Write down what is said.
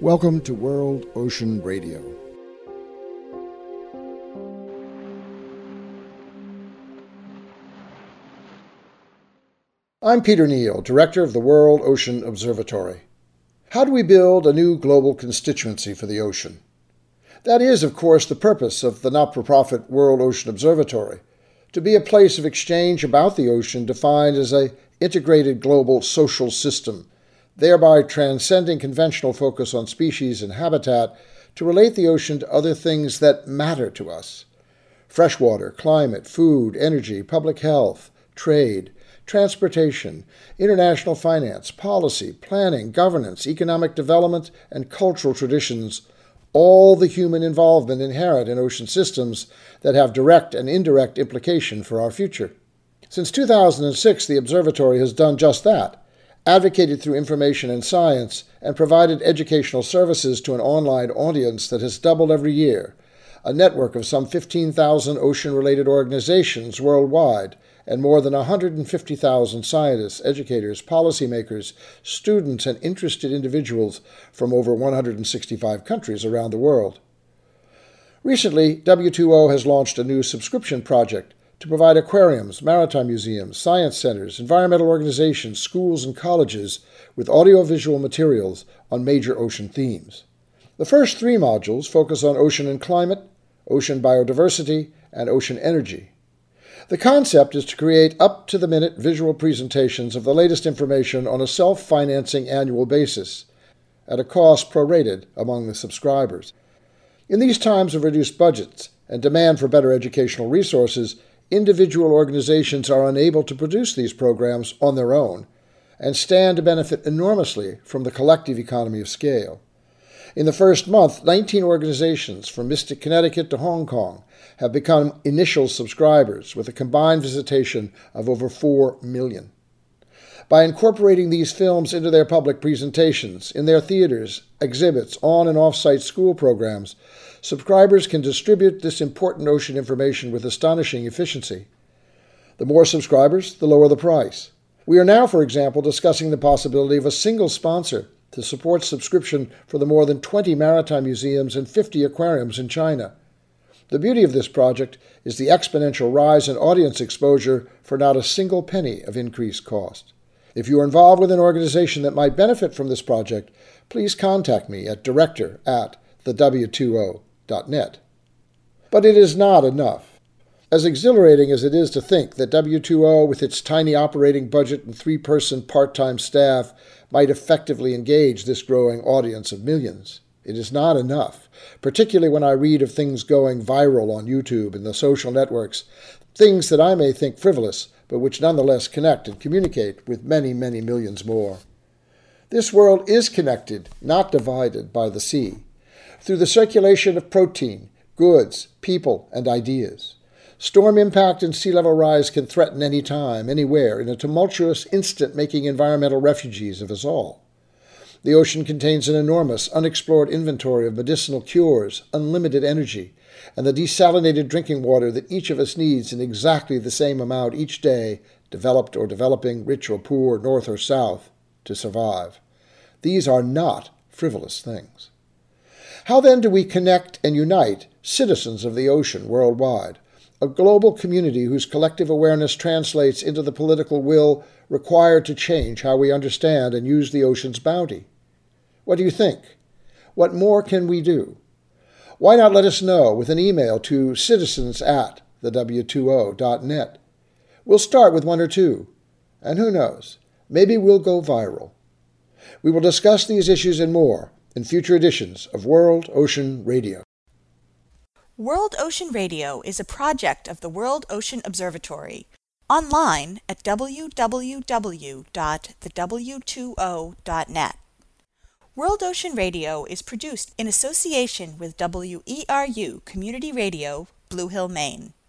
Welcome to World Ocean Radio. I'm Peter Neal, Director of the World Ocean Observatory. How do we build a new global constituency for the ocean? That is, of course, the purpose of the not-for-profit World Ocean Observatory, to be a place of exchange about the ocean defined as an integrated global social system, thereby transcending conventional focus on species and habitat to relate the ocean to other things that matter to us: freshwater, climate, food, energy, public health, trade, transportation, international finance, policy, planning, governance, economic development, and cultural traditions, all the human involvement inherent in ocean systems that have direct and indirect implication for our future. Since 2006, the observatory has done just that, advocated through information and science, and provided educational services to an online audience that has doubled every year, a network of some 15,000 ocean-related organizations worldwide, and more than 150,000 scientists, educators, policymakers, students, and interested individuals from over 165 countries around the world. Recently, W2O has launched a new subscription project to provide aquariums, maritime museums, science centers, environmental organizations, schools, and colleges with audiovisual materials on major ocean themes. The first 3 modules focus on ocean and climate, ocean biodiversity, and ocean energy. The concept is to create up-to-the-minute visual presentations of the latest information on a self-financing annual basis, at a cost prorated among the subscribers. In these times of reduced budgets and demand for better educational resources, individual organizations are unable to produce these programs on their own and stand to benefit enormously from the collective economy of scale. In the first month, 19 organizations from Mystic, Connecticut to Hong Kong have become initial subscribers with a combined visitation of over 4 million. By incorporating these films into their public presentations, in their theaters, exhibits, on and off-site school programs, subscribers can distribute this important ocean information with astonishing efficiency. The more subscribers, the lower the price. We are now, for example, discussing the possibility of a single sponsor to support subscription for the more than 20 maritime museums and 50 aquariums in China. The beauty of this project is the exponential rise in audience exposure for not a single penny of increased cost. If you are involved with an organization that might benefit from this project, please contact me at director@thew2o.net. But it is not enough. As exhilarating as it is to think that W2O, with its tiny operating budget and 3-person part-time staff, might effectively engage this growing audience of millions, it is not enough, particularly when I read of things going viral on YouTube and the social networks, things that I may think frivolous, but which nonetheless connect and communicate with many, many millions more. This world is connected, not divided, by the sea, through the circulation of protein, goods, people, and ideas. Storm impact and sea level rise can threaten any time, anywhere, in a tumultuous instant, making environmental refugees of us all. The ocean contains an enormous, unexplored inventory of medicinal cures, unlimited energy, and the desalinated drinking water that each of us needs in exactly the same amount each day, developed or developing, rich or poor, north or south, to survive. These are not frivolous things. How then do we connect and unite citizens of the ocean worldwide, a global community whose collective awareness translates into the political will required to change how we understand and use the ocean's bounty? What do you think? What more can we do? Why not let us know with an email to citizens@thew2o.net? We'll start with 1 or 2, and who knows, maybe we'll go viral. We will discuss these issues and more in future editions of World Ocean Radio. World Ocean Radio is a project of the World Ocean Observatory, online at www.thew2o.net. World Ocean Radio is produced in association with WERU Community Radio, Blue Hill, Maine.